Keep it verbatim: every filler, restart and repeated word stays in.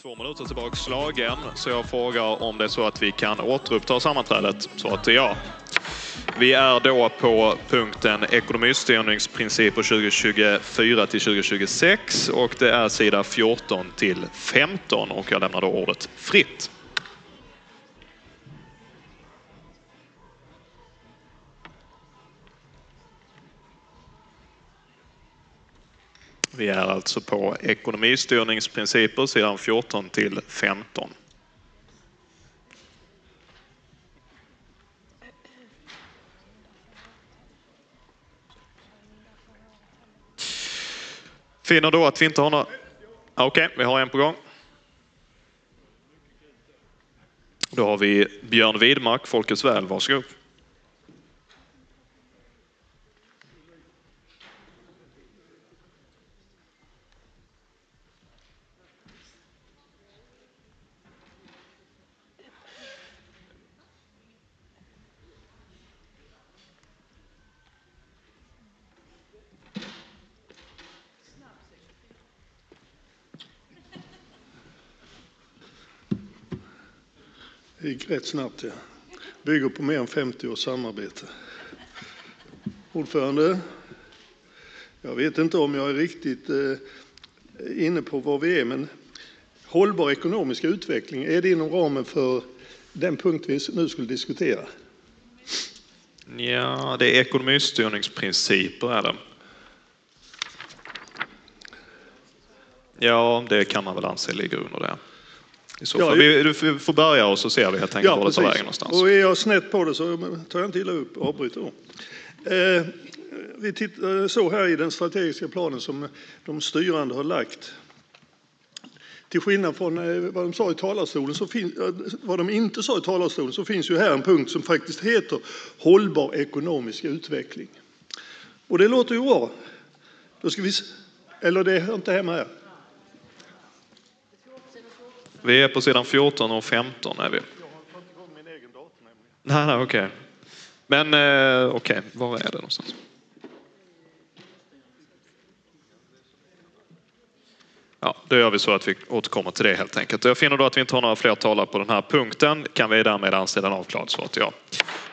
Två minuter tillbaka slagen, så jag frågar om det är så att vi kan återuppta sammanträdet. Så att ja. Vi är då på punkten ekonomistyrningsprinciper tjugo tjugofyra till tjugo tjugosex och det är sida fjorton till femton och jag lämnar då ordet fritt. Vi är alltså på ekonomistyrningsprinciper sidan fjorton till femton. Finner då att vi inte har några... Okej, okay, vi har en på gång. Då har vi Björn Widmark, Folkets väl, varsågod. Det gick rätt snabbt, ja. Bygger på mer än femtio års samarbete. Ordförande, jag vet inte om jag är riktigt eh, inne på var vi är, men hållbar ekonomisk utveckling, är det inom ramen för den punkt vi nu skulle diskutera? Ja, det är ekonomistyrningsprinciper är det. Ja, det kan man väl anse ligger under det. I så fall. Ja, vi, du får börja och så ser vi helt enkelt var det tar vägen någonstans. Och är jag snett på det så tar jag inte illa upp och avbryter då. Eh, vi tittar så här i den strategiska planen som de styrande har lagt. Till skillnad från vad de sa i talarstolen, så fin, vad de inte sa i talarstolen, så finns ju här en punkt som faktiskt heter hållbar ekonomisk utveckling. Och det låter ju bra. Då ska vi, eller det är inte hemma här. Vi är på sidan fjorton och femton är vi. Jag har inte igång min egen dator nämligen. Nej, nej, okej. Okay. Men eh, okej, okay. Var är det någonstans? Ja, då gör vi så att vi återkommer till det helt enkelt. Jag finner då att vi inte har några fler talare på den här punkten. Kan vi därmed anse den avklarad så att ja.